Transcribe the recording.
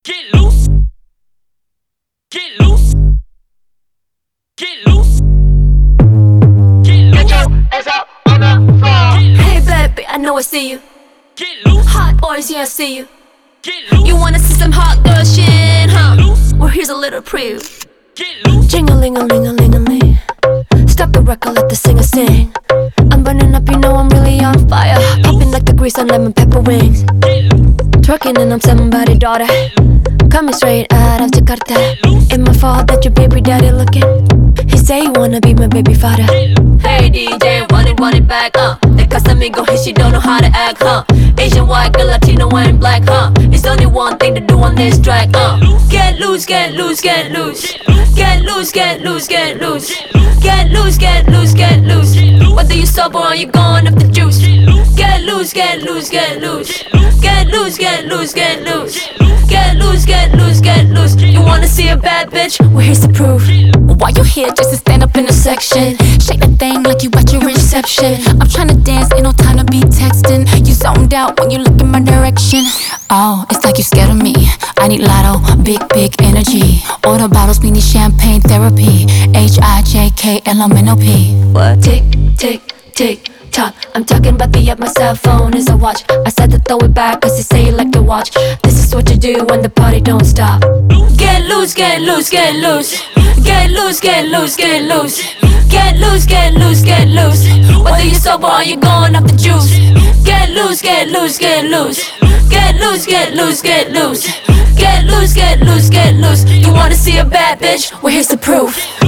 Get loose. Get loose. Get loose. Get your ass up on the floor. Hey baby, I know I see you. Get loose. Hot boys, yeah I see you. Get loose. You wanna see some hot girl shit, huh? Get loose. Well here's a little preview. Get loose. Jing-a-ling-a-ling-a-ling-a-ling. Stop the record, let the singer sing. I'm burning up, you know I'm really on fire. Popping like the grease on lemon pepper wings. Get loose. Twerking and I'm somebody's daughter. Coming straight out of Jakarta. Ain't my fault that your baby daddy looking. He say he wanna be my baby father. Hey DJ, want it back, That Casamigo, hey, she don't know how to act, huh? Asian, white, girl, Latino, and black, huh? It's only one thing to do on this track, Get loose, get loose, get loose. Get loose, get loose, get loose. Get loose, get loose, get loose. Whether you sober or you going up the juice. Get loose, get loose, get loose. Get loose, get loose, get loose. Get loose, get loose, get loose. You wanna see a bad bitch? Well, here's the proof. Why you here just to stand up in the section? Shake that thing like you at your reception. I'm tryna dance, ain't no time to be texting. You zoned out when you look in my direction. Oh, it's like you scared of me. I need lotto, big energy. Order bottles, we need champagne therapy. HIJKLMNOP. What? Tick, tick, tick, tock. I'm talking about the app, my cell phone is a watch. I said to throw it back cause you say you like to watch. This is what you do when the party don't stop. Get loose, get loose, get loose. Get loose, get loose, get loose. Get loose, get loose, get loose. Whether you're sober or you're going off the juice. Get loose, get loose, get loose. Get loose, get loose, get loose. Get loose, get loose, get loose. You wanna see a bad bitch? Well here's the proof.